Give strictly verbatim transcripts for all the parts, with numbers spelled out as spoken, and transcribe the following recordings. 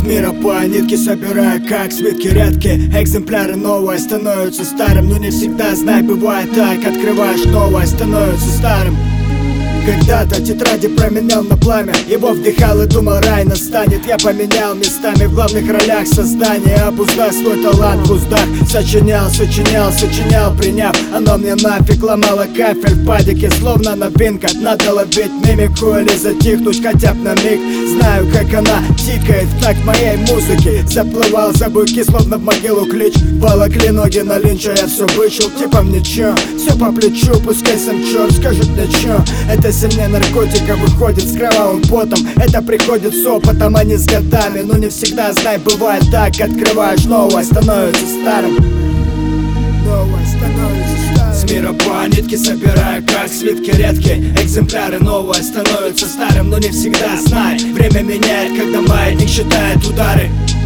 мира по нитке собирая, как свитки редкие. Экземпляры новые становятся старым, но не всегда, знай, бывает так. Открываешь новое, становится старым. Когда-то тетради променял на пламя, его вдыхал и думал, рай настанет. Я поменял местами в главных ролях создания, обуздав свой талант в уздах. Сочинял, сочинял, сочинял, приняв, оно мне нафиг ломало кафель в падике, словно новинка. Надо ловить мимику или затихнуть хотя бы на миг. Знаю, как она тикает в такт моей музыки. Заплывал за буйки, словно в могилу клич. Волокли ноги на линча, я все вышел, типа мне чё, все по плечу, пускай сам черт скажет мне чё. Это сильнее наркотика выходит с кровавым потом. Это приходит с опытом, а не с годами. Но не всегда, знай, бывает так. Открываешь новое, становится старым. Новое становится старым. С мира по нитке собираю, как свитки редкие. Экземпляры новое становятся старым. Но не всегда, знай, время меняет, когда маятник считает удары.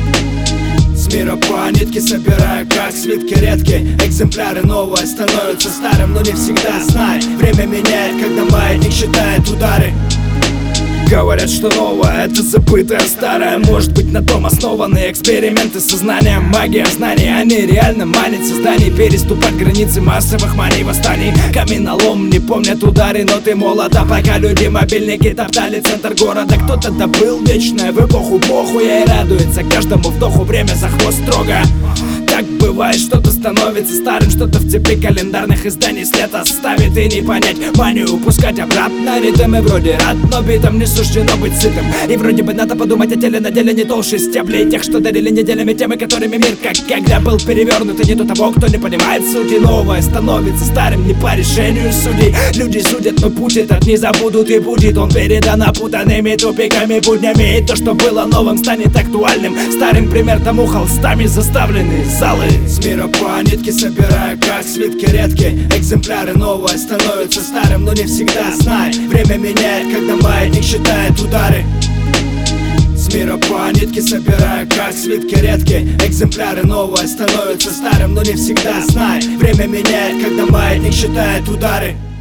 С мира по нитке собираю, как свитки редкие. Экземпляры новое становятся старым, но не всегда, знай, время меняет, когда маятник считает удары. Говорят, что новое — это забытое старое. Может быть, на том основаны эксперименты с сознанием. Магия знаний, они реально манят созданий. Переступать границы массовых маний, восстаний. Каменолом не помнят удары, но ты молод. А пока люди мобильники топтали центр города, кто-то добыл вечное в эпоху похуя и радуется каждому вдоху, время за хвост строго. Так бывает, что-то становится старым, что-то в цепи календарных изданий след оставит. И не понять манию, упускать обратно ритмы вроде рад, но битом не суждено быть сытым. И вроде бы надо подумать о теле, на деле не толще стеблей тех, что дарили неделями темы, которыми мир как когда был перевернут. И нету того, кто не понимает сути. Новое становится старым не по решению судей. Люди судят, но путь этот не забудут, и будет он передан опутанными тупиками, буднями. И то, что было новым, станет актуальным. Старым пример тому холстами заставлены залы. С мира по нитке собираю, как свитки редкие. Экземпляры новое становятся старым, но не всегда, знай, время меняет, когда маятник считает удары. С мира по нитке собираю, как свитки редкие. Экземпляры новое становятся старым, но не всегда, знай, время меняет, когда маятник считает удары.